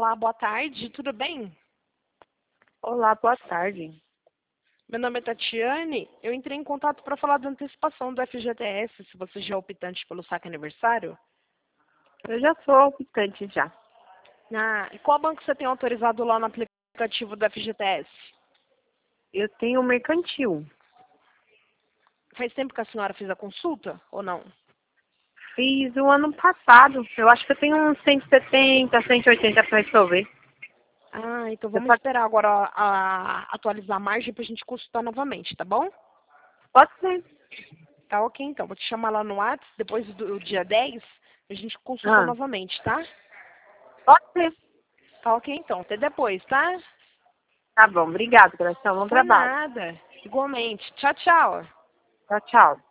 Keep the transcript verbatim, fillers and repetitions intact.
Olá, boa tarde, tudo bem? Olá, boa tarde. Meu nome é Tatiane. Eu entrei em contato para falar da antecipação do F G T S, se você já é optante pelo saque aniversário. Eu já sou optante já. Ah, e qual banco você tem autorizado lá no aplicativo do F G T S? Eu tenho mercantil. Faz tempo que a senhora fez a consulta ou não? Fiz o ano passado. Eu acho que eu tenho uns cento e setenta, cento e oitenta para resolver. Ah, então Eu vamos só- esperar agora a, a- atualizar a margem para a gente consultar novamente, tá bom? Pode ser. Tá ok, então. Vou te chamar lá no WhatsApp, depois do dia dez, a gente consulta Ah, novamente, tá? pode ser. Tá ok, então. Até depois, tá? Tá bom, obrigado, coração. Bom Por trabalho. nada. Igualmente. Tchau, tchau. Tchau, tchau.